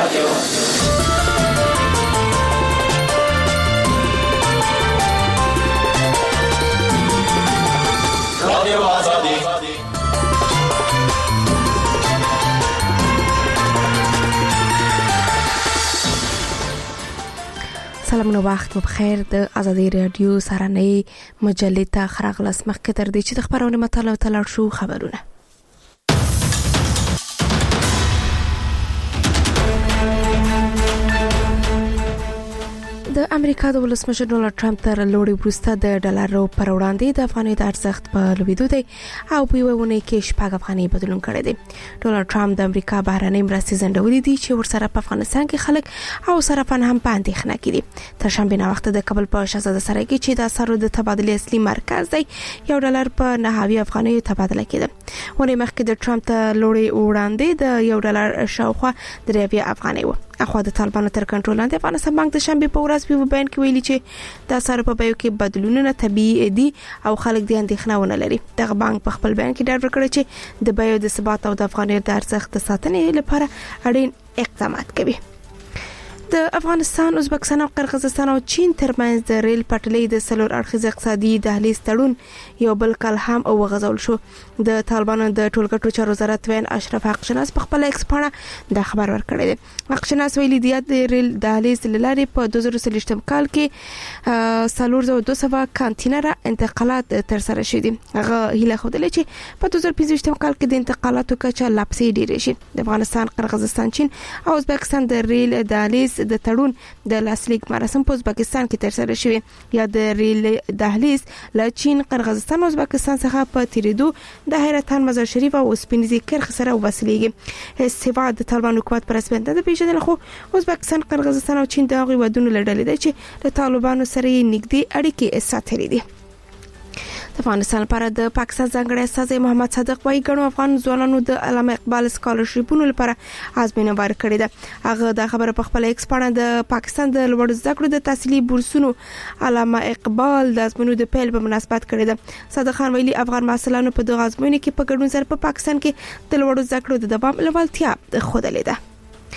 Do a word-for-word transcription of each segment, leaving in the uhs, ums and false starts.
رادیو رادیو آزادی. سلامونه، وخت مو بخیر. د آزادي رادیو سرانه مجلې ته خراغلاس مخکې تر دې چې د خبرونه مطالعه تلل شو خبرونه. د امریکا د ولسمشر ډونالد ټرمپ تر لوړې وروسته د ډالر پر وړاندې د افغانۍ د ارزښت په لوړېدو دی او په یوه ونې کې شپږ افغانۍ بدلون کړی دی. ډونالد ټرمپ د امریکا بهرنۍ مرستې ځنډولې دي چې ورسره په افغانستان کې خلک او صرافان هم په اندېښنه کې دي. تر شنبې نه وخت د کابل په شهزاده سرای کې چې د اسعارو د تبادلې اصلي مرکز دی یو ډالر په نهوي افغانۍ تبادله کېده. ونې مخکې د ټرمپ ته لوړې وړاندې د یو ډالر شاوخوا درې افغانۍ و. اخوا د طالبانو تر کنټرول لاندې افغانستان بانک د شنبې په ورځ په بیان کې ویلي چې د اسعارو په بیو کې بدلونونه طبيعي دي او خلک د اندېښنه ونه لري. دغه بانک په خپل بیان کې ډاډ ورکړی چې د بیو د ثبات او د افغانۍ د ارزښت د ساتنې لپاره اړین اقدامات کوي. د افغانستان، ازبکستان او قرغیزستان او چین ترمنځ د ریل پټلۍ د سلور اړخیز اقتصادي دهلیز تړون یو بل کال هم وغځول شو. د طالبانو د ټولګټو چارو وزارت وین اشرف حقشناس په خپل ایکس پاڼه د خبر ورکړی دی. حقشناس ویلي دی د ریل دهلیز لارې په دوه زره څلوېښتم کال کې سلور زره دوه سوه کانټینره انتقالات تر سره شوي دي. هغه هیله خوده چې په دوه زره پنځه ویشتم کال کې د انتقالاتو کچه لا پسې ډیره شي. د افغانستان، قرغیزستان، چین او ازبکستان د ریل دهلیز د تړون د لاسلیک مراسم په ازبکستان کې تر سره شوي. یا د ریل دهلیز له چین، قرغیزستان او ازبکستان څخه په تیریدو د حیرتان مزار شریف او سپینزي کرخ سره وسیلېږي. سیوا د طالبان حکومت پر رسمیت نه پیژندل، خو ازبکستان، قرغیزستان او چین د هغوی ودونو لړلې دي چې له طالبانو سره یې نږدې اړیکې ساتلې دي. د افغانستان لپاره د پاکستان ځانګړی استازی محمد صادق وايي ګڼو افغان ځوانانو د علامه اقبال سکالرشیپونو لپاره ازموینه ورکړې ده. هغه د خبره په خپل ایکس پاڼه د پاکستان د لوړ زده کړو د تحصیلي بورسونو علامه اقبال د ازموینو د پیل په مناسبت کړې ده. صادق خان ویلي افغان محصلانو په دغه ازموینه کې په ګډون سره په پاکستان کې د لوړ زده کړو د دوام لوړتیا خوندلې ده.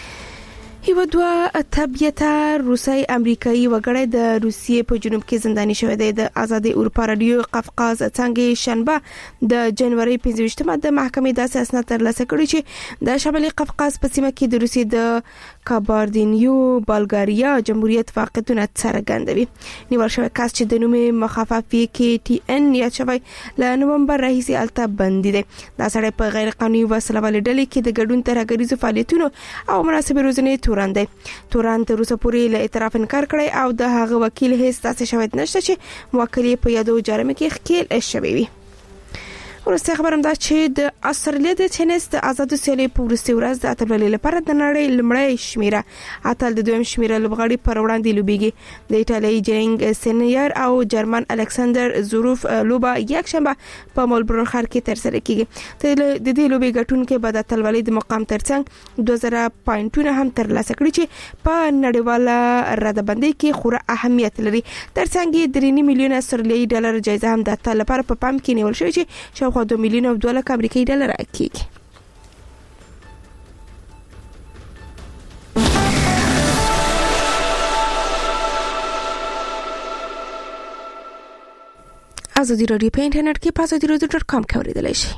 یو دوه طبيعته روسي امریکایي وګړی د روسیې په جنوب کې زنداني شوی دی. د آزادي اروپا رادیو قفقاز څنګه شنبه د جنوري پنځه ویشتمه د محکمې داسې اسناد ترلاسه کړي چې د شمالي قفقاز په سیمه کې د روسیې د کاباردینیو بلغاریا جمهوریت واقعیتونه څرګندوي. نیول شوی کس چې د نوم مخفف کې ټي ان یا شوی له نومبر راهیسې الته بندي دی. دا سړی په غیر قانوني وسله والې ډلې کې د ګډون ترهګریزو فعالیتونو او مناسبې روزنې تورن دی. تورن تر اوسه پورې له اعتراف انکار کړی او د هغه وکیل هیڅ داسې شواهد نشته چې موکل په یادو جرمه کې ښکیل شوی وي. ورسته خبرم دا چې د استرالیا د ټینس د آزادو سیالۍ په وروستي ورځ د اتلولۍ لپاره د نړۍ لمړی شمیره اتل د دویم شمیره لوبغاړي پر وړاندې لوبيږي. د ایټالیا جینګ سینیر او جرمن الکساندر زوروف لوبه یک شنبه په ملبورن ښار کې تر سره کیږي. د دې لوبې ګټونکو به د اتلولۍ د مقام ترڅنګ دوه زره پوینټونه هم ترلاسه کړي چې په نړیواله ردبندۍ کې خورا اهمیت لري. ترڅنګ درې میلیون استرالیایي ډالر جایزه هم د اتل لپاره په پام کې نیول شوې چې شاوخوا دوه میلیون او دوه لک امریکایي ډالر کېږي. آزادي رادیو په انټرنیټ کې په آزادي رادیو ډاټ کام کې اوریدلای شئ.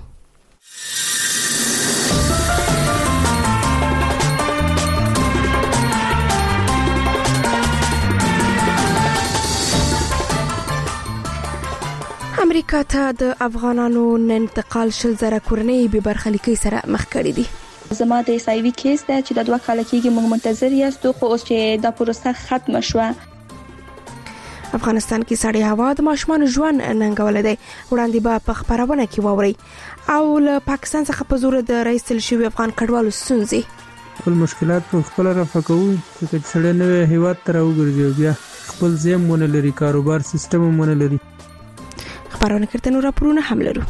امریکا ته د افغانانو انتقال شل زره کورنۍ به برخلیکي سره مخ کړي دي. زما د ایسایوي کیس ده چې د دوه کال کېږي موږ منتظر یاستو، خو اوس چې دا پروسه ختم شوه. افغانستان کې سړې هوا د ماشومان ژوند ننګول دي. وړاندې به په خبرونه کې ووري او له پاکستان څخه په زور د رئیس شوی افغان کډوالو ستونزې خپل مشکلات په خپل رفع کوو چې سړی نوې هیواد ته راوګرځي بیا خپل ځای مونږ لري، کاروبار سیستم مونږ لري. خبرونه کړه نو راپورونه هم لرو.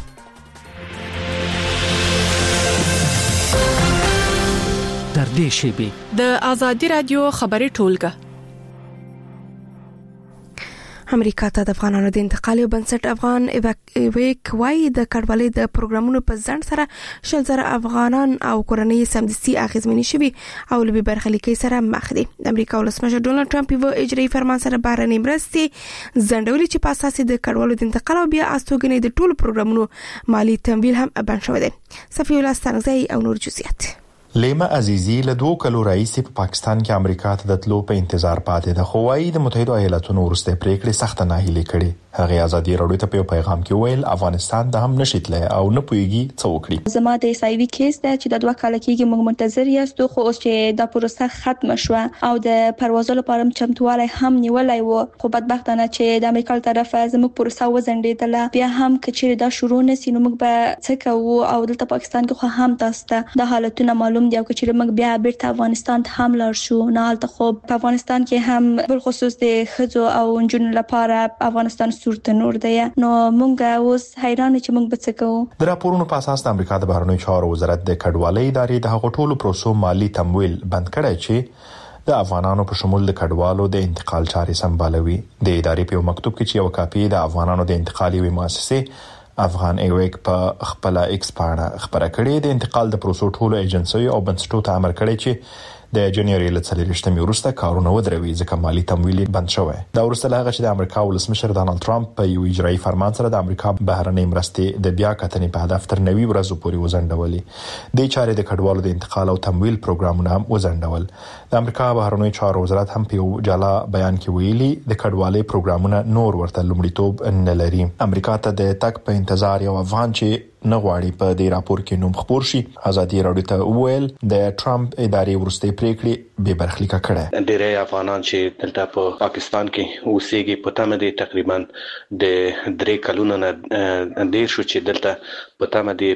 در دې شیبې د آزادي رادیو خبري ټولګه امریکا ته د افغانانو د انتقال بنسټ افغان ایویک وای د کډوالۍ د پروګرامونو په ځند سره شل زره افغانان او کورنۍ سمدستي اغیزمنې شوي او لوی برخلیکي سره مخ دي. د امریکا ولسمشر ډونالد ټرمپ یو اجرایي فرمان سره بهرنۍ مرستې ځنډولې چې په اساس د کډوالو د انتقال او بیا استوګنې د ټولو پروګرامونو مالی تمویل هم بند شوی دی. صفی الله ستانګزی او نور جزئیات. لیما عزیزی له دوه کلو راهیسې په پاکستان کې امریکا ته د تلو په انتظار پاتې ده، خو وايي د متحده ایالاتونو وروسته پریکړې سخت ناهیلي کړي. هغه ازادي راډیو ته په پیغام کې ویل افغانستان د هم نشیتله او نه پويږي څه وکړي. زما د ایسایوي کیس ده چې د دوه کال کېږي موږ منتظر یاستو، خو اوس چې دا پروسه ختم شوه او د پروازو لپاره چمتووالی هم نیولای وو، خو بدبختانه چې د امریکا طرفه زموږ پروسه وزندېدله. بیا هم کچېره دا شروع نسی نو موږ به څه کوو او دلته پاکستان کې خو هم تاسو ته د حالتونو معلوم دی او کچېره موږ بیا بیرته افغانستان ته هم لاړ شو. نه حالت خو په افغانستان کې هم بل خصوص د خځو او نجونو لپاره افغانستان صورت نور دی. نو مونږ اوس حیران چې مونږ به څه کوو. د راپورونو په اساس د امریکا د بهرنیو چارو وزارت د کډوالۍ ادارې د هغو ټولو پروسو مالی تمویل بند کړی چې د افغانانو په شمول د کډوالو د انتقال چارې سمبالوي. د ادارې په یو مکتوب کې چې یو کاپی د افغانانو د انتقالي وی مؤسسه افغان ایویک په خپل ایکس باندې خبره کړې د انتقال د پروسو ټولو ایجنسیو او بنسټونو ته امر کړی چې د جنوري له څلورشتمې وروسته کارونه ودروي ځکه مالی تمویل بند شوی. دا وروسته هغه چې د امریکا ولسمشر ډونالد ټرمپ په یو اجرایي فرمان سره د امریکا بهرنۍ مرستې د بیا کتنې په هدف تر نوي ورځو پورې وزندولې. د چارې د کډوالو د انتقال او تمویل پروګرامونه هم وزندول. د امریکا بهرنیو چارو وزارت هم په یو جلا بیان کې ویلي د کډوالۍ پروګرامونه نور ورته لومړیتوب نه لري. امریکا ته د تک په انتظار یو افغان چې نه غواړي په دې راپور کې نوم خبر شي ازادي راډیو ته وویل د ټرمپ ادارې ورسته پریکړې به برخلیکه کړه. ډېری افغانان چې دلته په پاکستان کې اوسېږي په تمه دي تقریبا د درې کلونو نه ډېر شو چې دلته په تمه دي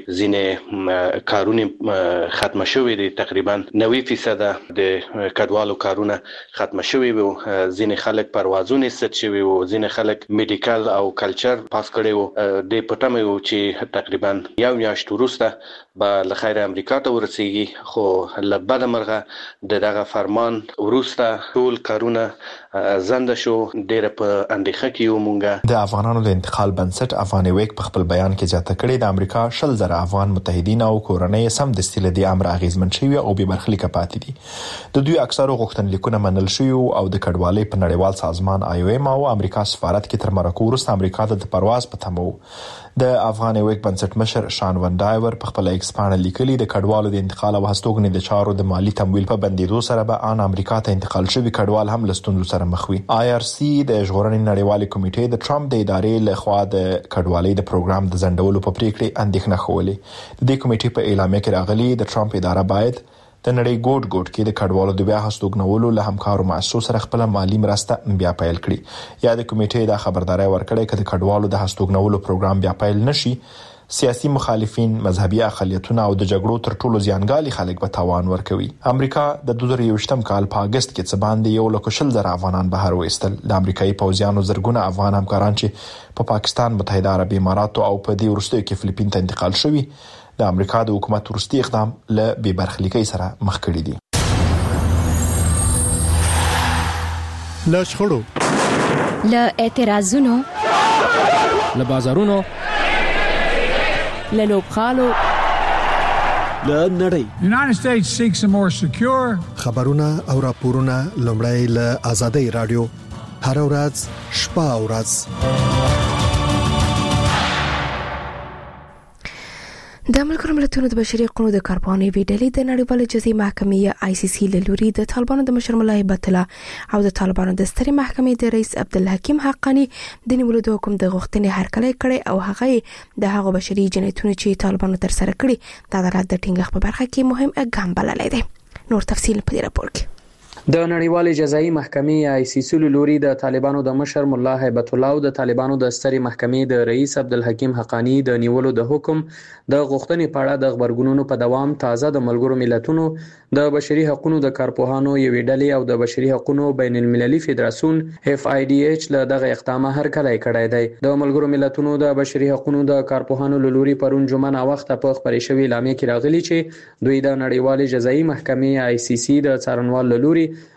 ځینې کارونه ختم شوي دي. تقریبا نوي فیصد د کډوالو کارونه ختم شوي وو. ځینې خلک پروازونه ست شوي وو، ځینې خلک میډیکل او کلچر پاس کړي وو. د په تمه وو چې تقریبا یو میاشت وروسته به لخیر امریکا ته ورسیږي، خو لبد مرغه دغه فرمان وروسته ټول کارونه زند شو. ډېر په اندېښه کې یو مونږه. د افغانانو د انتقال بنسټ افغان ایویک په خپل بیان کې زیاته کړې د امریکا شل زره افغان متحدین او کورنۍ سم د استیل د امر اغیزمن شوی او به برخلیکه پاتې دي. د دوی اکثرو غوښتنلیکونه منل شوی او د کډوالۍ په نړیوال سازمان آی او ایم او امریکا سفارت کې تر مرکو وروسته امریکا ته د پرواز په تمه وو. د افغان ایویک بنسټ مشر شان ون ډایور په خپل ایکس باندې لیکلي د کډوالو د انتقال او هستوګنې د چارو د مالی تمویل په بندیدو سره به ان امریکا ته انتقال شوی کډوال هم لستوندو سره مخ وي. آی آر سی د ژغورنې نړیوالې کمیټې د ټرمپ د ادارې له خوا د کډوالۍ د پروګرام د ځنډولو په پریکړې اندېښنه خولې. د دې کمیټې په اعلامیه کې راغلي د ټرمپ اداره باید د نړۍ ګوټ ګوټ کې د کډوالو د بیا هستوګنولو له همکارو مؤسسو سره خپل مالی مرسته بیا پیل کړي. یا د کمیټې د خبرداري ورکړې چې د کډوالو د هستوګنولو پروګرام بیا پیل نشي سیاسي مخالفین، مذهبي اقلیتونه او د جګړو تر ټولو زیانګالي خلک به تاوان ورکوي. امریکا د دوه زره یوویشتم کال په اگست کې څه باندې یو لک شل زره افغانان بهر وایستل. د امریکایي پوځیانو زرګونه افغان همکاران چې په پاکستان، متحده عربي اماراتو او په دې وروستیو کې فلیپین ته انتقال شوي د امریکا د حکومت وروستي اقدام له بې برخلیکۍ سره مخ کړي دي. له شخړو، له اعتراضونو، له بازارونو، له لوبخالو، له نړۍ. United States seeks a more secure. خبرونه او راپورونه لومړی له آزادۍ رادیو هر ورځ شپه او ورځ. د ملګرو ملتونو د بشري حقوقو د کارپانې ویډلې د نړیوال جزایي محکمې آی سی سی له لوري د طالبانو د مشر ملا هیبت الله او د طالبانو د سترې محکمې د رئیس عبدالحکیم حقانی د نیولو د حکم د غوښتنې هرکلی کړي او هغه د هغو بشري جنایتونو چې طالبانو تر سره کړي د عدالت د ټینګښت په برخه کې مهم ګام بللی دی. نور تفصیل په دې راپور کې. د نړیوالې جزایي محکمې آی سی سی لوري د طالبانو د مشر ملا هیبت الله او د طالبانو د سترې محکمې د رئیس عبدالحکیم حقانی د نیولو د حکم د غوښتنې په اړه د خبرګونونو په دوام تازه د ملګرو ملتونو د بشري حقوقو د کارپوهانو یوې ډلې او د بشري حقوقو بین المللي فدراسیون اف آی ډي ایچ له دغه اقدام هرکلی کړی دی. د ملګرو ملتونو د بشري حقوقو د کارپوهانو لوري پرون جمعه نا وخت په خبري شوی اعلامیه کې راغلي چې دوی د نړیوالې جزایي محکمې آی سی سی د څارنوال لوري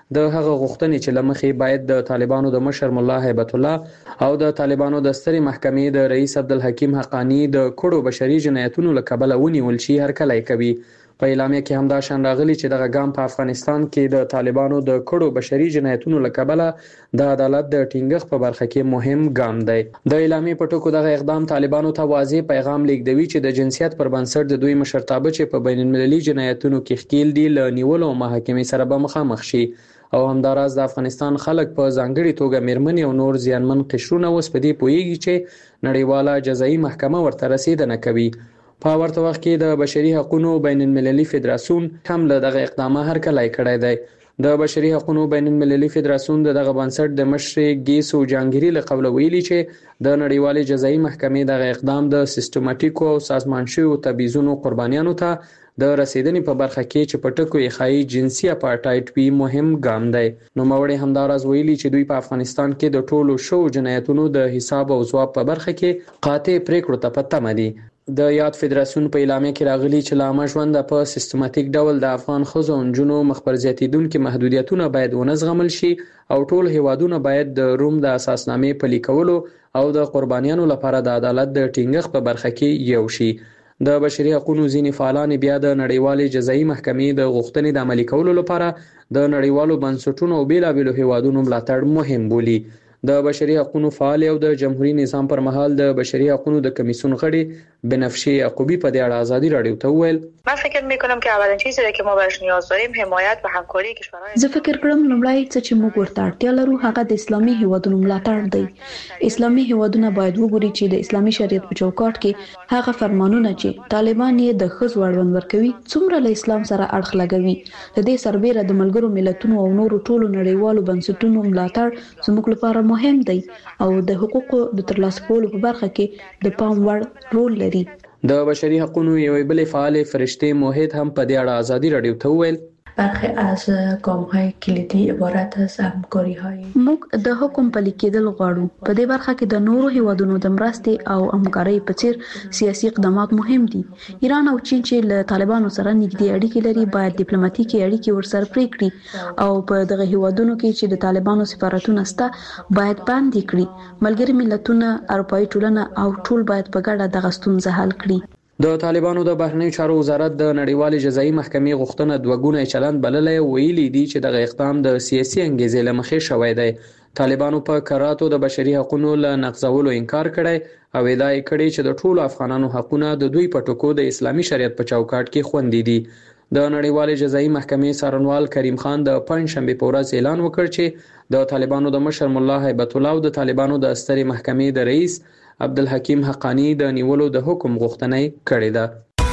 د هغه غوښتنې چې لمخې باید د طالبانو د مشر مولا هیبت الله او د طالبانو د ستري محکمې د رئیس عبدالحکیم حقانی د کړو بشري جنایتونو لکبله ونیول شي هر کله کوي. په اعلامیه کې همدا شان راغلي چې دغه ګام په افغانستان کې د طالبانو د کړو بشري جنایتونو لکبله د عدالت د ټینګښت په برخه کې مهم ګام دی. د اعلامیه په ټکو دغه اقدام طالبانو ته واضح پیغام لیږدوي چې د جنسیت پر بنسټ د دوی مشرتابه چې په بین المللي جنایتونو کې ښکیل دي له نیولو او محاکمې سره به مخامخ شي او همداراز د افغانستان خلک په ځانګړي توګه میرمنې او نور زیانمن قشرونه اوس په دې پوهیږي چې نړیواله جزایي محکمه ورته رسیدنه کوي. په ورته وخت کې د بشري حقوقو بین المللي فدراسیون هم له دغه اقدامه هر کله کړی دی. د بشري حقوقو بین المللي فدراسیون دغه بنسټ د مشر ګیسو جانګيري له قبل ویلي چې د نړیوالې جزایي محکمې دغه اقدام د سیستماتیکو او سازمان شویو تبعیضونو قربانیانو ته د رسیدنې په برخه کې چې په ټکو یې ښایي جنسي اپارټایډ وي مهم ګام دی. نوموړي همداراز ویلي چې دوی په افغانستان کې د ټولو شو جنایتونو د حساب او ځواب په برخه کې قاطع پریکړو ته په تمه دي. د یاد فدراسیون په اعلامیه کې راغلي چې لامه ژوند په سیستماتیک ډول د افغان ښځو او نجونو مخبر زیاتیدونکو محدودیتونه باید ونزغمل شي او ټول هیوادونه باید د روم د اساسنامې پلي کولو او د قربانیانو لپاره د عدالت د ټینګښت په برخه کې یو شي. د بشري حقوقو ځینې فعالان بیا د نړیوالې جزایي محکمې د غوښتنې د عملي کولو لپاره د نړیوالو بنسټونو او بیلابیلو هیوادونو ملاتړ مهم بولي. د بشري حقوقو فعال او د جمهوریت نظام پر مهال د بشري حقوقو د کمیسیون غړي بنفشه یعقوبی په دې اړه آزادی رادیو ته وویل من فکر میکنم که اولین چیزی که ما بهش نیاز داریم حمایت و همکاری کشورهای زه فکر کوم لومړی څه چې موږ ورته اړتیا لرو هغه د اسلامي هیوادونو ملاتړ دی. اسلامي هیوادونه باید وګوري چې د اسلامي شریعت په چوکاټ کې هغه فرمانونه چې طالبان یې د ښځو اړوند ورکوي څومره له اسلام سره اړخ لګوي. د دې سربېره د ملګرو ملتونو او نورو ټولو نړیوالو بنسټونو ملاتړ زموږ لپاره مهم دی او د حقوقو د ترلاسه کولو په برخه کې د پام وړ رول لري. د بشري حقوقو یو بل فعال فرشته موحد هم په دې اړه آزادی رادیو ته وویل برخی از گام‌های کلیدی عبارت از همکاری‌های موږ د حکم پلي کېدل غواړو. په دې برخه کې د نورو هیوادونو د مرستې او همکارۍ په څیر سیاسي اقدامات مهم دي. ایران او چین چې له طالبانو سره نږدې اړیکې لري باید ډیپلوماټیکي اړیکې ورسره پرې کړي او په دغه هیوادونو کې چې د طالبانو سفارتونه شته باید باندې کړي. ملګري ملتونه، اروپایي ټولنه او ټول باید په ګډه دغه ستونزه حل کړي. د طالبانو د بهرنیو چارو وزارت د نړیوالې جزایي محکمې غوښتنه دوه ګونه چلند بللې ویلي دي چې دغه اقدام د سیاسي انګیزې له مخې شوی دی. طالبانو په کراتو د بشري حقوقو له نقضولو انکار کړی او ادعا یې کړې چې د ټولو افغانانو حقونه د دوی په ټکو د اسلامي شریعت په چوکاټ کې خوندي دي. د نړیوالې جزایي محکمې څارنوال کریم خان د پنځشنبه په ورځ اعلان وکړ چې د طالبانو د مشر مولا هیبت الله او د طالبانو د ستري محکمې د رئیس عبدالحکیم حقانی د نیولو د حکم غوښتنه کړې ده.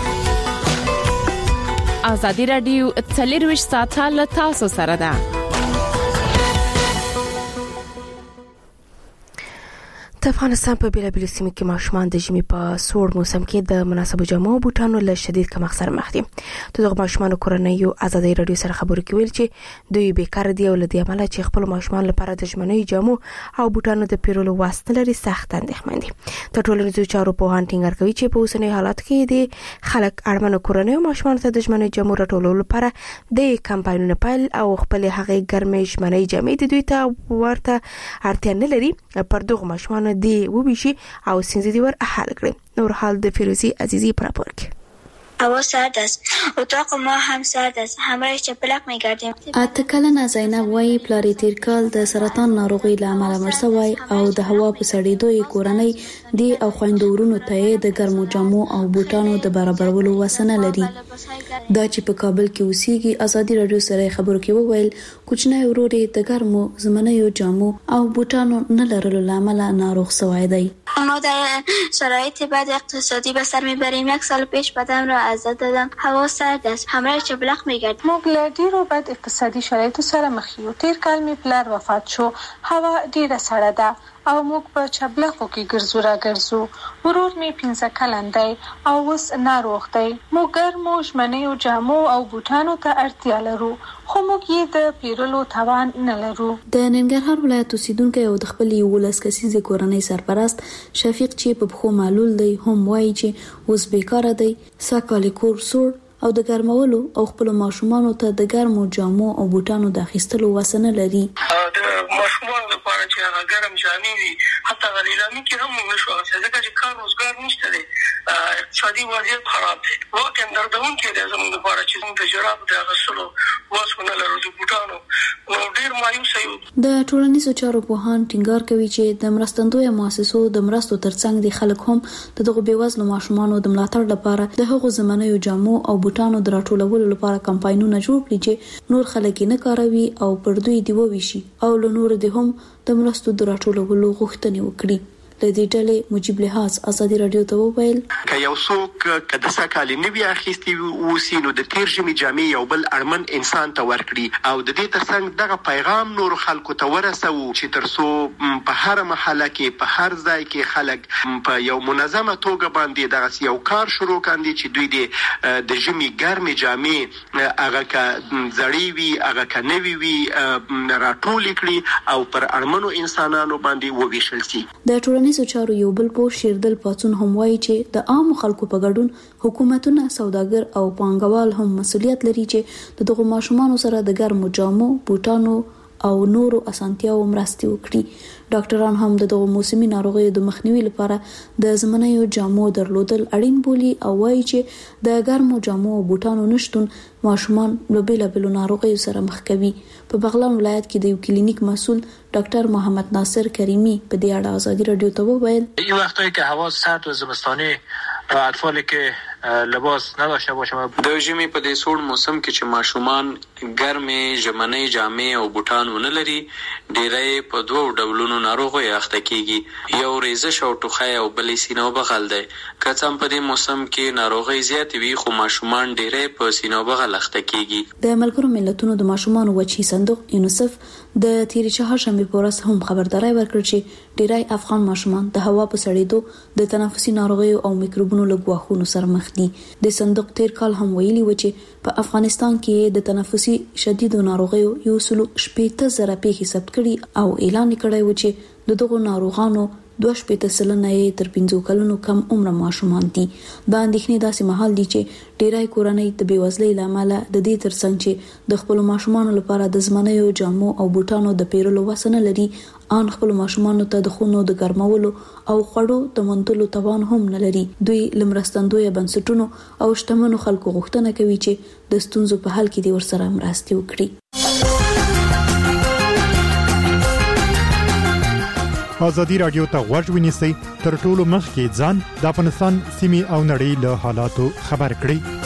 آزادی رادیو څلرویشت ساعته له تاسو سره ده. د افغانستان په بیلابیلو سیمو کې ماشومان د ژمي په سوړ موسم کې د مناسبو جامو او بوټانو له شدید کمښت سره مخ دي. دغه ماشومان کورنۍ آزادۍ رادیو سره خبرو کې ویل چې دوی بیکار دي او لدی عمله چې خپل ماشومان لپاره د ژمنۍ جامو او بوټانو د پیرولو واسطه لري سخت اندېښمن دي. د ټولنیزو چارو په هان ټینګار کوي چې په اوسنۍ حالت کې د خلک اړمنو کورنۍ او ماشومان ته د ژمنۍ جامو راټولولو لپاره د کمپاینونو پیل او خپل هغه ګرمې ژمنۍ جامې د دوی ته ورته اړتیا نه لري پر دغه ماشومان دی وبیشي او سنځي دی ور حل کړي. نور حال د فیروزی عزیزی پر پورک هوا سرد است. اتاق ما هم سرد است. همراهش چپلق می‌گردیم. اته کلنه زینب وایي پلار یې تیر کال د سرطان ناروغي له امله مړ شوی او د هوا په سړېدو یې کورنۍ دی او خویندو ورونو ته د ګرمو جامو او بوټانو د برابرولو وسنه لري. دا چې په کابل کې اوسېږي آزادي رادیو سره خبرو کې وویل کوچنی ورور یې د ګرمو زمنیو جامو او بوټانو نه لرلو له امله ناروغ شوی دی. ما در شرایط بد اقتصادی به سر میبریم. یک سال پیش بدم را ازت دادم. هوا سرد است. همراه چبلق میگرد. موږ له ډیرو بد اقتصادي شرایطو سره مخ یو. تیر کال می پلار وفات شو. هوا ډیره سړه ده او موږ په چبلقو کې ګرځو را ګرځو. ورور می پنځه کلن دی او اوس ناروغ دی. موږ ګرمو ژمنیو جامو او بوټانو ته اړتیا لرو خو موږ یې د پیرلو توان نه لرو. د ننګرهار ولایت اوسیدونکو او د خپل یولس کسیزه کورنۍ سرپرست شفیق چې په خو معلول دی هم وایي چې اوس بیکاره دی. ساکال کور سور او د ګرمولو او خپل ماشومان ته د ګرمو جامو او بوټانو د اخیستلو وسنه لري. د ماشومان لپاره چې هغه ګرم جامې وي حتی غلیلامي کې هم نشو ځکه چې کار روزګار نشته دی، اقتصادي وضعیت خراب دی. واقعا دردون کې د زموږ لپاره چې موږ د جراب د اخیستلو وسونه لرو د بوټانو نو ډیر مایوس یو. د ټولنیزو چارو پوهان ټینګار کوي چې د مرستندوی مؤسسو د مرستو ترڅنګ د خلک هم د دغه بیوزلو ماشومانو د ملاتړ لپاره د هغو زمانیو جامو او بوټانو د راټولولو لپاره کمپاینونه جوړ کړي چې نور خلک نه کاروي او پر دوی دی وویشي او له نور د هم د مرستو د راټولولو غوښتنې وکړي. د دې ډلې مجيب لحاظ ازادي رادیو ته وویل که یو څوک کده سکالي نوی اخیستي وسی نو د تیر ژمي جامې یو بل اړمن انسان ته ورکړي او د دې ترڅنګ دغه پیغام نور خلکو ته ورسو چې ترسو په هر محله کې په هر ځای کې خلک په یو منظمه توګه باندې دغه یو کار شروع کاندي چې دوی د ژمي ګرمې جامې هغه کا زړې وي هغه کا نوی وي راټول کړي او پر اړمنو انسانانو باندې وویشل شي. د ټولنیزو چارو یو بل پوه شیردل پاتون هم وایي چې د عام خلکو په ګډون حکومتونه، سوداګر او پانګوال هم مسؤلیت لري چې د دغو ماشومانو سره د ګرمو جامو، بوټانو او نورو اسانتیاو مرستې وکړي. ډاکټران هم د دغو موسمي ناروغیو د مخنیوي لپاره د زمنیو جامو درلودل اړین بولي او وایي چې د ګرمو جامو او بوټانو نشتون ماشومان له بیلابیلو ناروغیو سره مخ کوي. په بغلان ولایت کې د یو کلینیک مسؤل ډاکټر محمد ناصر کریمی په دې اړه ازادي رادیو ته وویل این وقتایی که هوا سرد و زمستانی و اطفالی که لباس نداشته باشه د ژمي په دې سوړ موسم کې چې ماشومان ګرمې ژمنۍ جامې او بوټان ونه لري ډیری په دوه ډولونو ناروغي اخته کیږي، یو ریزش او ټوخی او بلې سینه بغل دی. که څه هم په دې موسم کې ناروغي زیات وي خو ماشومان ډیری په سینه بغل اخته کیږي. د ملګرو ملتونو د ماشومانو وچی صندوق یونیسف د تیرې چهارشنبه په ورځ هم خبرداري ورکړه چې ډیری افغان ماشومان د هوا په سړېدو د تنفسي ناروغیو او میکروبونو له ګواښونو سره مخ دي. د صندوق تیر کال هم ویلي و چې په افغانستان کې د تنفسي شدیدو ناروغیو یو سلو شپېته زره پیښې ثبت کړي او اعلان کړی و چې د دغو ناروغانو دوه شپېته سلنه یې تر پنځو کلونو کم عمره ماشومان دي. دا اندېښنې داسې مهال دي چې ډیری کورنۍ د بېوزلۍ له امله د دې ترڅنګ چې د خپلو ماشومانو لپاره د زمنیو جامو او بوټانو د پیرلو وس نه لري، ان خپلو ماشومانو ته د خونو د ګرمولو او خوړو د موندلو توان هم نه لري. دوی له مرستندویه بنسټونو او شتمنو خلکو غوښتنه کوي چې د ستونزو په حل کې دې ورسره مرستې وکړي. ازادي رادیو ته غوږ ونیسئ تر ټولو مخکې ځان د افغانستان سیمې او نړۍ له حالاتو خبر کړئ.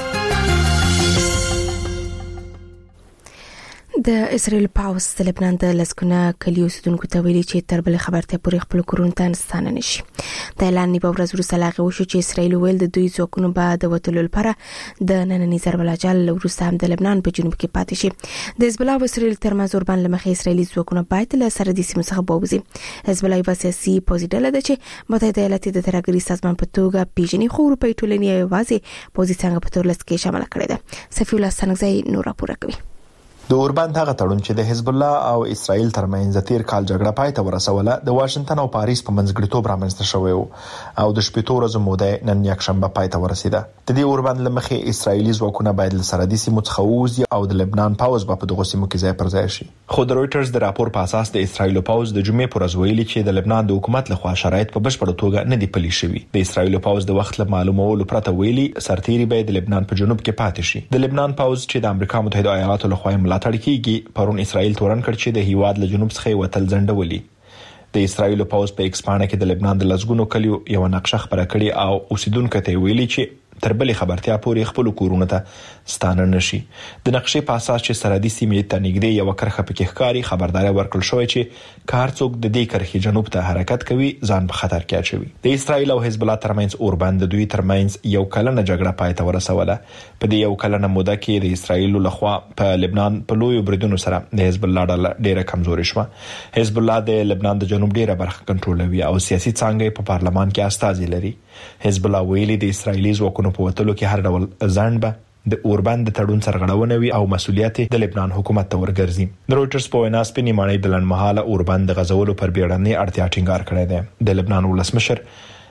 د اسرائیل پاوس د لبنان د لسګونه کلیو اوسیدونکو ته ویلي چې تر بل خبرته پورې خپل کورونو ته نستانه نشي. د اعلان نیمه ورځ وروسته لاغې وشو چې اسرائیل ویل د دوی ځواکونو به د وتلو لپاره د ننني ضرب العجل وروسته هم د لبنان په جنوب کې پاتې شي. د حزب الله او اسرائیل ترمنځ اوربان له مخې اسرائیلي ځواکونه باید له سرحدي سیمو څخه ووځي. حزب الله یو سیاسي پوځي ډله ده چې متحده ایالات د ترهګرۍ سازمان په توګه پیژني خو اروپایي ټولنې یوازې پوځي څنګه په تور لس کې شامل کړي ده. صفی الله سنگزی نور راپور کوي. د اوربند هغه تړون چې د حزب الله او اسرائیل ترمنځ تیر کال جګړه پای ته ورسوله د واشنگټن او پاریس په منځګړیتوب رامنځته شوی او د شپږ ورځې موده نن یک شنبه پای ته ورسیده. د دې اوربند لمخې اسرائیلي ځواکونه باید له سرحدي سیمو څخه ووځي او د لبنان پاوز په دغه سیمو کې ځای پر ځای شي. خو د رويټرز د راپور په اساس د اسرائیل پاوز د جمعې پر ورځ ویلي چې د لبنان د حکومت لخوا شرایط په بشپړه توګه نه دي پلي شوي. د اسرائیل پاوز د وخت له معلومولو پرته ویلي سرتيري به د لبنان په جنوب کې پاتې شي. د لبنان پاوز چې د امریکا متحده ایالاتو لخوا ملاتړ کیږي پرون اسرائیل تورن کړ چې د هیواد له جنوب څخه وتل ځنډولي. د اسرائیل پاوز په ایکس باندې کې د لبنان د لسګونو کلیو یو نقشه خبره کړې او اوسیدونکو ته ویلي چې تر بلې خبرتیا پورې خپل کورونه ته ستانه نشي. د نقشې په اساس چې سرحدي سیمې ته نږدې یو کرخه پکې ښکاری خبرداري ورکړل شوې چې کار څوک د دې کرخې جنوب ته حرکت کوي ځان په خطر کې اچوي. د اسرائیل او حزب الله ترمنځ اوربند د دوی ترمنځ یو کلنه جګړه پای ته ورسوله. په دې یو کلنه موده کې د اسرائیل لخوا په لبنان په لوی بریدونو سره د حزب الله ډله ډیره کمزوري شوه. حزب الله د لبنان د جنوب ډیره برخه کنټرولوي او سیاسي څنګه په پارلمان کې استازي لري. حزب الله ویلي د اسرائیلي ځواکونو په وتلو کې هر ډول ځان به د اوربند تړون سرغړونه وي او مسؤلیت د لبنان حکومت ته ورګرځي. د رويټرز په وینا سپینې مانۍ د لنډمهاله اوربند غزولو پر بیړنۍ اړتیا ټینګار کړی دی. د لبنان ولسمشر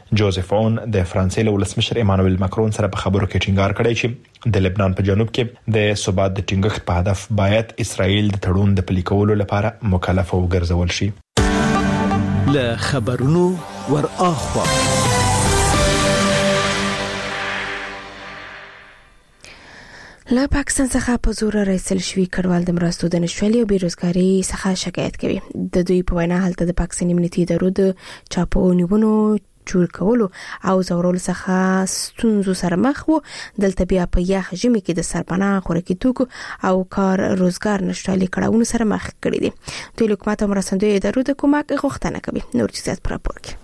جوزف اون د فرانسې له ولسمشر ایمانوئل ماکرون سره په خبرو کې ټینګار کړی چې د لبنان په جنوب کې د ثبات د ټینګښت په هدف باید اسرائیل د تړون د پلي کولو لپاره مکلف وګرځول شي. له خبرونو ور اخوا له پاکستان څخه په زور رسل شوی کډوال د مرستو د نشوالي او بیروزګاری څخه شکایت کوي. د دوی په وینا هلته د پاکستان امنیتي ادارو د چاپونیونو جوړ کولو او زورول څخه ستونزو سره مخ وو. دلته بیا په یخ ژمي کې د سرپناه خوراکي توکو او کار روزګار نشټالي کړهونو سره مخ کړي دي. د حکومت او مرستندوی ادارو د کومک غوښتنه کوي. نور چیزات پر راپور کې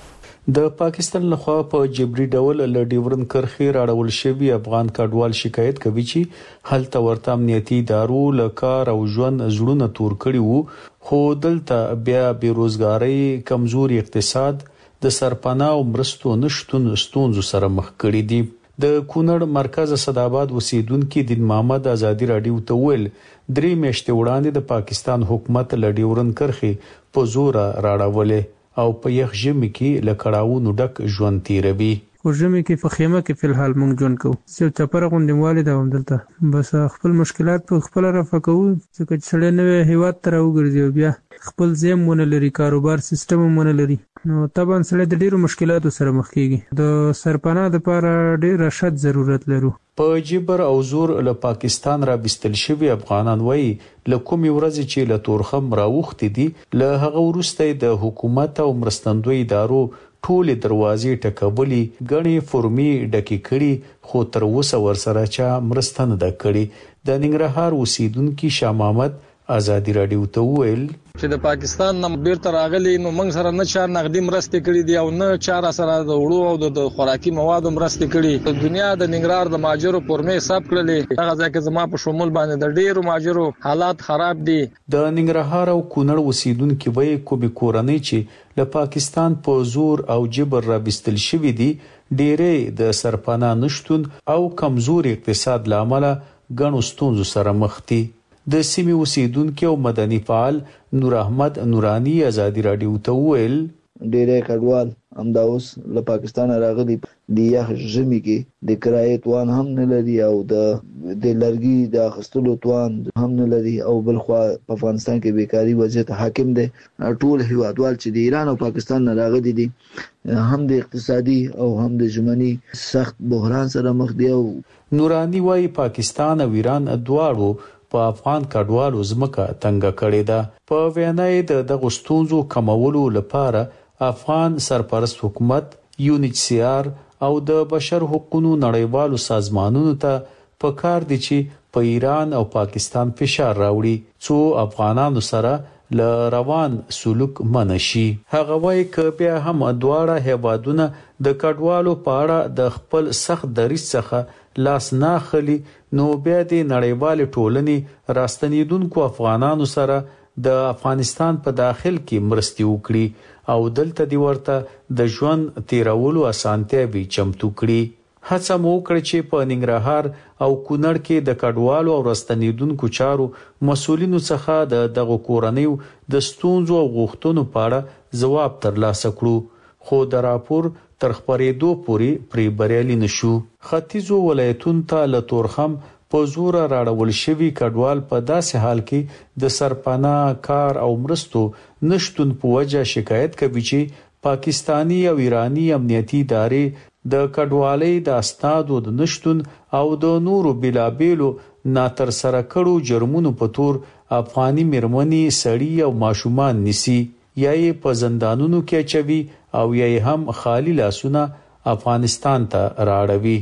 د پاکستان لخوا په جبري ډول ل ډیورن کرخي راړول شوی افغان کډوال شکایت کوي چې هلته ورته امنیتي ادارو له کار او ژوند زړونه تور کړي وو، خو دلته بیا بیروزګاری، کمزوري اقتصاد، د سرپناه او مرستو نشټون ستونزو سره مخ کړي دي. د کونړ مرکز اسداباد اوسیدونکو د محمد ازادي رادیو ته ویل درې میاشتې وړاندې د پاکستان حکومت ل ډیورن کرخي په زور راړولې او په یخ ژمي کې لکړاوونو ډک ژوند تیروي. خو ژمي کې په خیمه کې په الحال مونږ ژوند کوو. چې چپره غونډې والده هم دلته بس خپل مشکلات په خپل رافع کوو. چې سړی نوې هیواد ته راوګرځي بیا خپل زم مونږ لري، کاروبار سیستم مونږ لري، نو طبعا سړی د ډیرو مشکلاتو سره مخ کیږي. د سرپناه لپاره ډیر رشد ضرورت لرو. په جبر او زور له پاکستان را بستل شوی افغانان وایي له کومې ورځې چې له تورخم راوخت دي له هغه وروسته د حکومت او مرستندوی ادارو ټول دروازې ټکولې، غني فرمي ډکی کړي، خو تر اوسه ورسره چا مرسته نه ده کړې. د ننګرهار اوسیدونکو شاه محمد ازادي رادیو ته ویل چې د پاکستان نم بیرته راغلي نو موږ سره نه چار نقدي مرستې کړې دي او نه چار سره د وړو او د خوراکي موادو مرستې کړې. د دنیا د ننګرهار د ماجرو پرمې حساب کړلې، هغه ځکه زما په شمول باندې د ډیرو ماجرو حالات خراب دي. د ننګرهار او کونړ اوسیدونکو وایي کومې کورنۍ چې له پاکستان په زور او جبر را بستل شوی دي ډیرې د سرپناه نشټون او کمزوري اقتصاد لامل غنو ستونزو سره مخ دي. د سیمې اوسیدونکو او مدني فعال نور احمد نورانی ازادي رادیو ته ویل ډېر کډوال همدا اوس له پاکستان راغلي دی یخ ژمي کې د کرایې توان هم نه لري او د د لرګي د اخستلو توان هم نه لري او بل خو په افغانستان کې بیکاری وضعیت حاکم دی. ټول هیوادوال چې د ایران او پاکستان نه راغلي دي هم د اقتصادي او هم د ژمنی سخت بحران سره مخ دي. او نورانی وايي پاکستان او ایران دواړو په افغان کډوالو زمکه تنګه کړې ده. په وینای د دغه ستونزو کمولو لپاره افغان سرپرست حکومت، یو ان ایچ سی آر او د بشر حقوقو نړیوالو سازمانونو ته پکار دي چې په ایران او پاکستان فشار راوړي څو افغانانو سره ل روان سلوک منشي. هغه وايي ک بیا هم دواړه هیوادونه د کډوالو په اړه د خپل سخت دریځ څخه لاس نه خلی نو بیا د نړیوال ټولنې راستنیدونکو افغانانو سره د افغانستان په داخل کې مرستي وکړي او دلته دی ورته د ژوند تیرولو اسانتیاوي چمتو کړي. هڅه مو وکړه چې په ننګرهار او کونړ کې د کډوالو او راستنیدونکو چارو مسولینو څخه د دغه کورنیو د ستونزو او غوښتنو په اړه ځواب ترلاسه کړو، خو د راپور تر خبرېدو پورې پری بریالي نشو. ختیځو ولایتونو ته له تورخم په زور راړول شوی کډوال په داسې حال کې د سرپناه، کار او مرستو نشټون په وجه شکایت کوي چې پاکستانی او ایرانی امنیتي ادارې د کډوالۍ د اسنادو د نشټون او د نورو بلابېلو ناتر سره کړو جرمونو په تور افغاني مرمنې، سړي او ماشومان نسی یا یې په زندانونو کې چوي او یا یې هم خالی لاسونه افغانستان ته راړوي.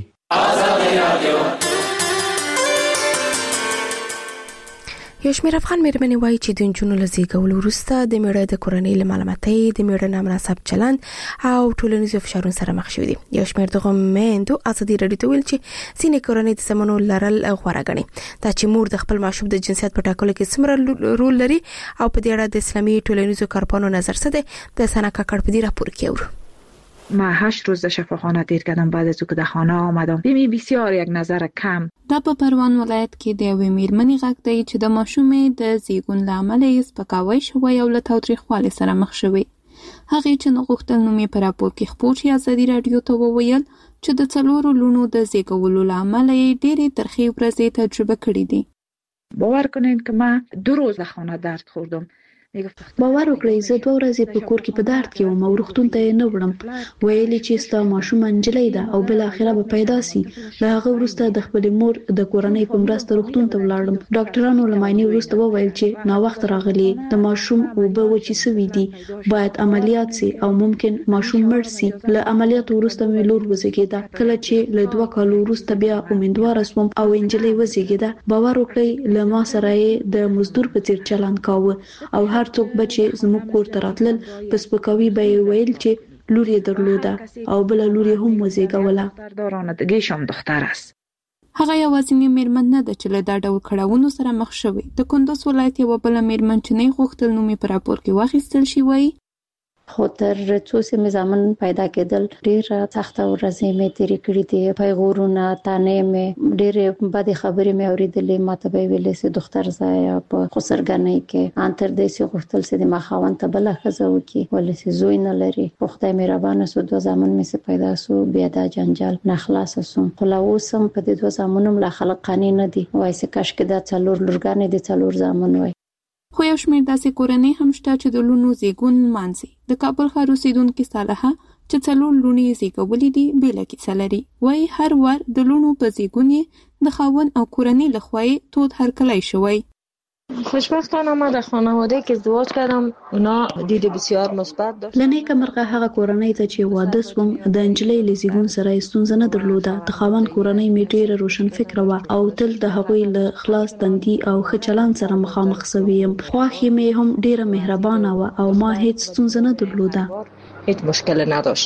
یو شمېر افغان مېرمنې وایي چې د نجونو له زیږولو وروسته د میړه د کورنۍ له ملامتۍ، د میړه نامناسب چلند او ټولنیزو فشارونو سره مخ شوي دي. یو شمېر دغه میندو ازادي رادیو ته ویل چې ځینې کورنۍ د زامنو لرل غوره ګڼي. دا چې مور د خپل ماشوم د جنسیت په ټاکلو کې څومره رول لري او په دې اړه د اسلامي ټولنیزو کارپانو نظر څه دی، د سنا کاکړ په دې راپور کې اورو. من هشت روز در شفاخانه دیر کردم بعد از که در خانه آمدم. ببین بسیار یک نظر کم. دا په پروان ولایت کې د یوې میرمنې غږ دی چې د ماشومې د زیږون له امله یې سپکاوی شوی او له تاوتریخوالي سره مخ شوی. هغه چې نو غوښتل نو مې پر راپور کې خبر شي ازادي رادیو ته وویل چې د څلورو لونو د زیږولو لامل یې ډېرې ترخې ورځې تجربه کړې دي. باور کنین که من دو روز در خانه درد خوردم. باور وکړئ زه دوه ورځې په کور کې په درد کې وم او روغتون ته نه وړم. ویلي چې ستا ماشوم انجلۍ ده او بل اخره به پیدا سي. له هغه وروسته د خپل مور د کورنۍ په مرسته روغتون ته ولاړم. ډاکټرانو له معاینې وروسته وویل چې نا وخت راغلی د ماشوم اوبه وچې سوي دي، باید عملیات سي او ممکن ماشوم مړ سي. له عملیات وروسته مې لور وزېږېده. کله چې له دوه کالو وروسته بیا امیندواره شوم او انجلۍ وزېږېده. باور وکړئ له ما سره یې د مزدور په څیر چلند کاوه او هر څوک بچي زموږ کور ته راتلل په سپکاوي به یې ویل چې لور یې درلوده او بل لور یې هم وزېږوله. دارندگیشم دختر است. هغه یوازینی میرمن نه ده چې له دا ډول کړاوونو سره مخ شوې. د کندوز ولایت یوه بله میرمن چې نه غوښتل نوم یې په راپور کې واخیستل شي وایي خو تر څو چې مې زامن پیدا کېدل ډېره سخته ورځې مې تېرې کړې دي. پیغورونه تانې مې ډېرې بدې خبرې مې اورېدلې. ماته به یې ویلې چې دختر ځایه په خسرګنۍ کې ان تر دې چې غوښتل چې د ما خاوند ته بله ښځه وکړي ولې چې زوی نه لري. خو خدای مهربانه شو دوه زامن مې چې پیدا شو بیا دا جنجال نه خلاصه شوم. خو لا اوس هم په دې دوه زامنو لا خلق قانع نه دي. وایي چې کاشکې دا څلور لورګانې دي څلور زامن وای. خو یو شمېر داسې کورنۍ هم شته چې د لوڼو زیږون نمانځي. د کابل ښار اوسېدونکې صالحه چې څلور لوڼې یې زیږولې دي بېله کیسه لري. وایي هر وار د لوڼو په زیږون یې د خاوند او کورنۍ له خوا یې تود هرکلی شوی. خوشبختانه ما در خانواده که ازدواج کردم اونا دید بسیار مثبت داشت. لنی کمرغه هغه کورنۍ ته چې واده سوم د انجلۍ له زیږون سره ستونزه نه درلوده. د خاوند کورنۍ مې ډېره روشن فکره وه او تل د هغوی له خلاص تندي او ښه چلند سره مخامخ سوی یم. خواښې مې هم ډېره مهربانه وه او ما هیڅ ستونزه نه درلوده. هیڅ مشکل نداشت.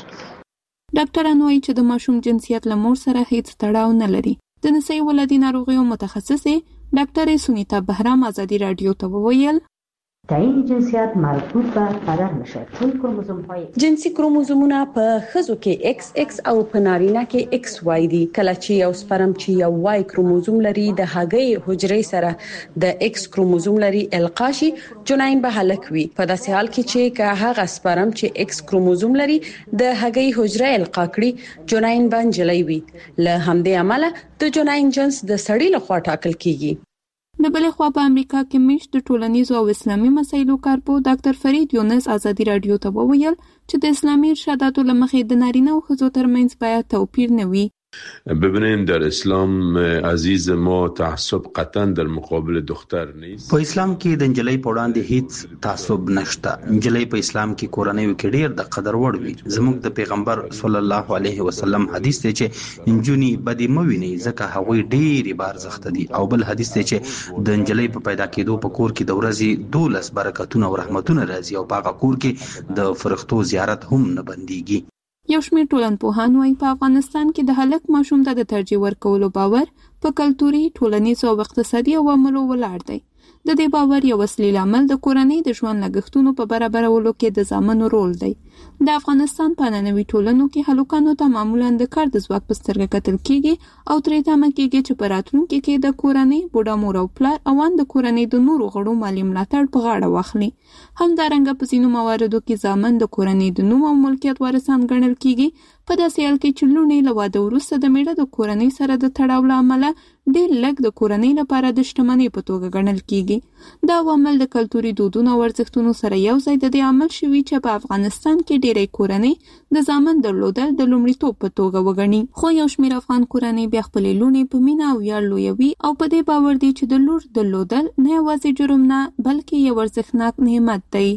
ډاکټران وایي چې د ماشوم جنسیت له مور سره هیڅ تړاو نه لري. د نسایي ولادي ناروغیو متخصصې ډاکټر سونیتا بهرام ازادي رادیو ته وویل تعیین جنسیت مربوط به بدن میشه چون کروموزوم های جنسی کروموزومونه په ښځو کې ایکس ایکس او په نارینه کې ایکس وای دي. کله چې یو سپرم چې یو وای کروموزوم لري د هګۍ حجرې سره د ایکس کروموزوم لري القا شي جنین به هلک وي. په داسې حال کې چې که هغه سپرم چې ایکس کروموزوم لري د هګۍ حجره القا کړي جنین به نجلۍ وي. له همدې امله د جنین جنس د سړي لخوا ټاکل کیږي. د بلې خوا په امریکا کې میشت د ټولنیزو او اسلامي مسایلو کارپو ډاکټر فرید یونس ازادي رادیو ته وویل چې د اسلامي ارشاداتو له مخې د نارینه او ښځو ترمنځ باید توپیر نه وي. ببینید در اسلام عزیز ما تعصب قطعا در مقابل دختر نیست. په اسلام کې د انجلۍ په وړاندې هیڅ تعصب نشته. انجلۍ په اسلام کې کورنۍ کې ډېر د قدر وړ وي. زموږ د پیغمبر صلی الله علیه وسلم حدیث دی چې انجونی بدی مویني ځکه هغوی ډېری بار زخت دي. او بل حدیث دی چې د انجلۍ په پیدا کېدو په کور کې د ورځې دولس برکتونه او رحمتونه راځي او په هغه کور کې د فرښتو زیارت هم نه بنديږي. یو شمېر ټولنپوهان وایي په افغانستان کې د هلک ماشوم ته د ترجیح ورکولو باور په کلتوري، ټولنیزو او اقتصادي عواملو ولاړ دی. د دې باور یو اصلي لامل د کورنۍ د ژوند لګښتونو په برابرولو کې د زامنو رول دی. د افغانستان په نننوي ټولنو کې هلکانو ته معمولا د کار د ځواک په سترګه کتل کیږي او ترې تمه کیږي چې په راتلونکي کې د کورنۍ بوډا مور او پلار او ان د کورنۍ د نورو غړو مالي ملاتړ په غاړه واخلي. همدارنګه په ځینو مواردو کې زامن د کورنۍ د نوم او ملکیت وارثان ګڼل کیږي. په داسې حال کې چې لوڼې له واده وروسته د میړه د کورنۍ سره د تړاو له امله ډېر لږ د کورنۍ لپاره د شتمنۍ په توګه ګڼل کیږي. دا عوامل د کلتوري دودونو او ارزښتونو سره یو ځای د دې عامل شوي چې په افغانستان کې ډېری کورنۍ د زامن درلودل د لومړیتوب په توګه وګڼي. خو یو شمېر افغان کورنۍ بیا خپلې لوڼې په مینه او ویاړ لویوي او په دې باور دي چې د لور درلودل نه یوازې جرم نه بلکې یو ارزښتناک نعمت دی.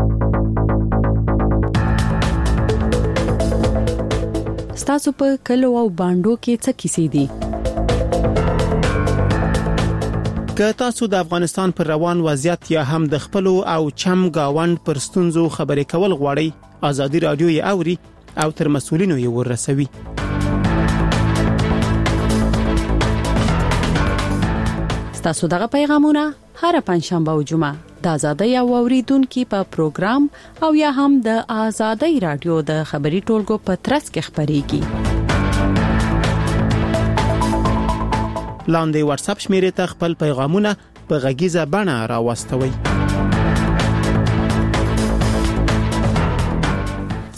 ستاسو په کلو او باندو کې څه کیسې دي؟ که تاسو د افغانستان پر روان وضعیت یا هم د خپلو او چم گاوند پر ستونزو خبرې کول غواړئ، ازادي رادیو یې اوري او تر مسؤلینو یې ورسوي. ستاسو دغه پیغامونه هر پنځشنبه او جمعه د آزادۍ او اوریدونکو په پروګرام او یا هم د آزادۍ رادیو د خبري ټولګو په ترڅ کې خبريږي. لاندې واتس اپ شمیرې ته خپل پیغامونه په غږیزه بڼه راوستوئ.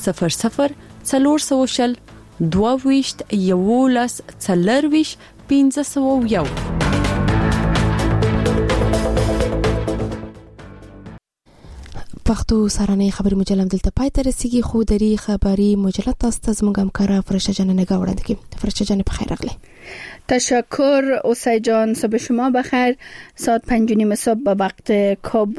صفر صفر څلور سوه شل دوه ویشت یولس څلرویشت پنځه سوه یو. پښتو سرانه خبري مجله دلته پای ته رسیدي، خو دري خبري مجله تاسو ته زموږ همکاره فرشته جان نگاه وړاندې کوي. فرشته جان بخیر راغلی. تشکر اوسای جان، صبح شما بخیر. ساعت پنج و نیم صبح به وقت کابل